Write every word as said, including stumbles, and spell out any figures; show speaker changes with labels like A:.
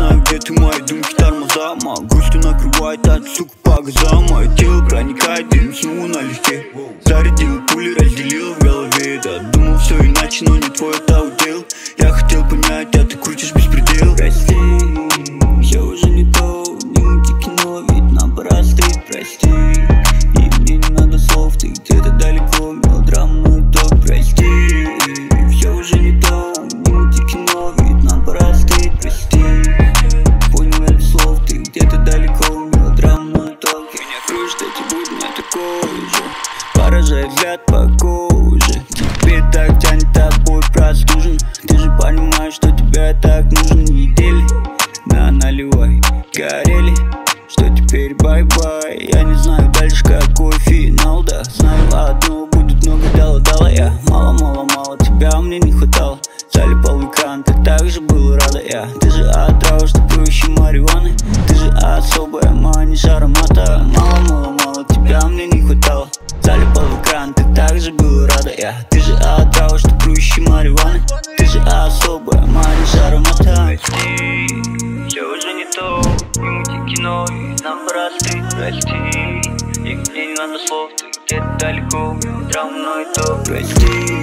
A: знаю, где ты, мои думки тормоза. Грустью накрывает от сука по газам. Мое тело проникает дым, снова налегке. Зарядил пули, разделил в голове. Да, думал все иначе, но не твой это удел. Я хотел понять, а ты крутишь беспредел. Прости, все уже не то, не мути кино, ведь нам пора стыть, прости. И мне не надо слов, ты где-то далеко, мелодрамный ток, прости. Все уже не то, не мути кино, ведь нам пора стыть, прости. Понял я без слов, ты где-то далеко, мелодрамный ток. Меня кружит эти будни, я такой же, поражает взгляд по коже. Тебе так тянет, тобой простужен. Ты же понимаешь, что тебе так нужен. Недели на наливай горели, что теперь бай-бай. Я не знаю дальше какой финал, да знаю одно, будет много дала-дала. Я мало-мало-мало, тебя мне не хватало. Залипал в экран, ты так же был рада. Я, ты же отрава, что проще марихуаны. Ты же особая, манишь аромата. Мало-мало-мало, тебя мне не хватало. Залипал в экран, ты так же был рада. Я, ты же отрава, что проще марихуаны. Ты же особая, манишь аромата. Прости, все уже не то, не мути кино, и нам пора стыть, прости. И мне не надо слов, ты где-то далеко, травмной ток, прости.